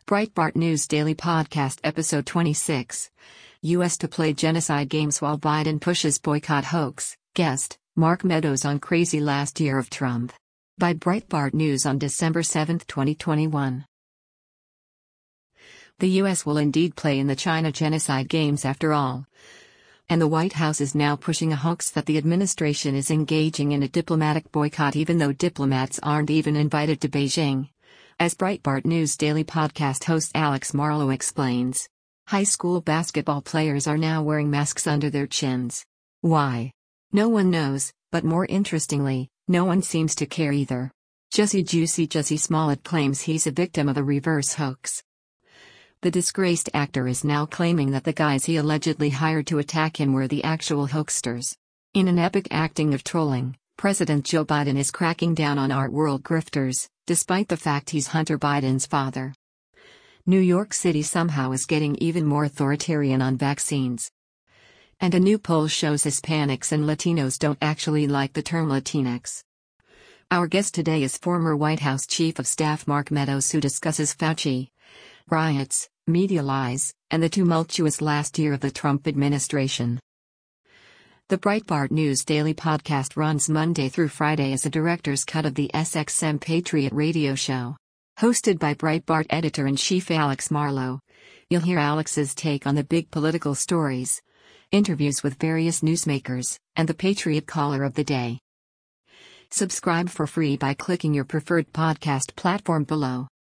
Breitbart News Daily Podcast Episode 26. U.S. to play genocide games while Biden pushes boycott hoax. Guest, Mark Meadows on crazy last year of Trump. By Breitbart News on December 7, 2021. The U.S. will indeed play in the China genocide games after all. And the White House is now pushing a hoax that the administration is engaging in a diplomatic boycott even though diplomats aren't even invited to Beijing. As Breitbart News Daily Podcast host Alex Marlow explains, high school basketball players are now wearing masks under their chins. Why? No one knows, but more interestingly, no one seems to care either. Jussie Smollett claims he's a victim of a reverse hoax. The disgraced actor is now claiming that the guys he allegedly hired to attack him were the actual hoaxsters. In an epic acting of trolling, President Joe Biden is cracking down on art world grifters, despite the fact he's Hunter Biden's father. New York City somehow is getting even more authoritarian on vaccines. And a new poll shows Hispanics and Latinos don't actually like the term Latinx. Our guest today is former White House Chief of Staff Mark Meadows, who discusses Fauci, riots, media lies, and the tumultuous last year of the Trump administration. The Breitbart News Daily Podcast runs Monday through Friday as a director's cut of the SXM Patriot radio show. Hosted by Breitbart editor-in-chief Alex Marlow, you'll hear Alex's take on the big political stories, interviews with various newsmakers, and the Patriot Caller of the Day. Subscribe for free by clicking your preferred podcast platform below.